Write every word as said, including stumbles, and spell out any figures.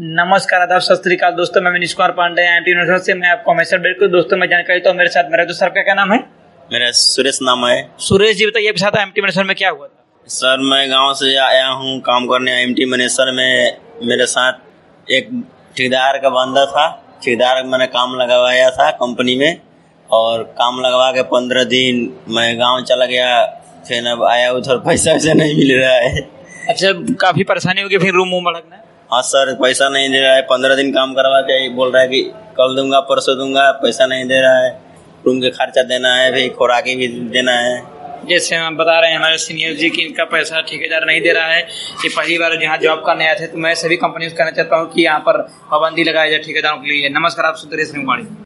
नमस्कार, आदाब, सत श्री अकाल दोस्तों। मैं मनीष कुमार पांडे एमटी यूनिवर्सिटी से मैं आपको हमेशा बिल्कुल दोस्तों में जानकारी तो मेरे साथ मेरा दोस्त सर का क्या नाम है? मेरा सुरेश नाम है। सुरेश जी बताइए, आपके साथ एमटी यूनिवर्सिटी में क्या हुआ था? सर मैं गांव से आया हूं काम करने एमटी मैनेजर में। मेरे साथ एक ठेकेदार का बंदा था। ठेकेदार मैंने काम लगवाया था कंपनी में और काम लगवा के पंद्रह दिन मैं गाँव चला गया। फिर अब आया उधर पैसा वैसा नहीं मिल रहा है। अच्छा, काफी परेशानी होगी फिर रूम वूम भड़कना? हाँ सर, पैसा नहीं दे रहा है। पंद्रह दिन काम करवा के बोल रहा है कि कल दूंगा परसों दूंगा, पैसा नहीं दे रहा है। रूम के खर्चा देना है, फिर खुराकी भी देना है। जैसे हम बता रहे हैं हमारे सीनियर जी की इनका पैसा ठेकेदार नहीं दे रहा है। कि पहली बार यहाँ जॉब करने आए थे, तो मैं सभी कंपनी से कहना चाहता हूँ कि यहाँ पर पाबंदी लगाई जाए ठेकेदारों के लिए। नमस्कार, आप सुरेश रिंगवाड़ी।